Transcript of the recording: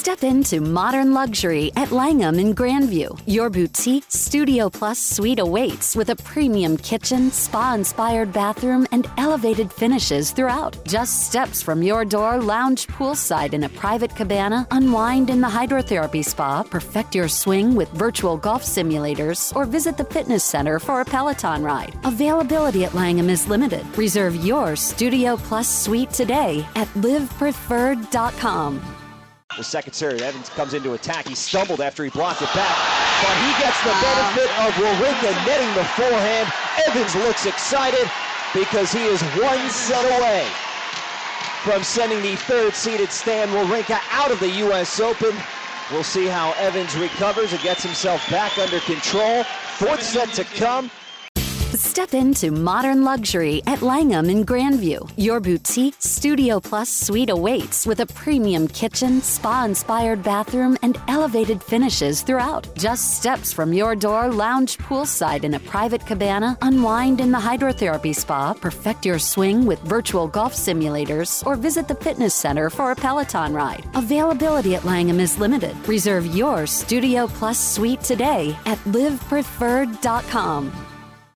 Step into modern luxury at Langham in Grandview. Your boutique Studio Plus suite awaits with a premium kitchen, spa-inspired bathroom, and elevated finishes throughout. Just steps from your door, lounge poolside in a private cabana, unwind in the hydrotherapy spa, perfect your swing with virtual golf simulators, or visit the fitness center for a Peloton ride. Availability at Langham is limited. Reserve your Studio Plus suite today at livepreferred.com. The second serve, Evans comes into attack. He stumbled after he blocked it back, but he gets the benefit of Wawrinka netting the forehand. Evans looks excited because he is one set away from sending the third-seeded Stan Wawrinka out of the U.S. Open. We'll see how Evans recovers and gets himself back under control. Fourth set to come. Step into modern luxury at Langham in Grandview. Your boutique Studio Plus suite awaits with a premium kitchen, spa-inspired bathroom, and elevated finishes throughout. Just steps from your door, lounge poolside in a private cabana, unwind in the hydrotherapy spa, perfect your swing with virtual golf simulators, or visit the fitness center for a Peloton ride. Availability at Langham is limited. Reserve your Studio Plus suite today at livepreferred.com.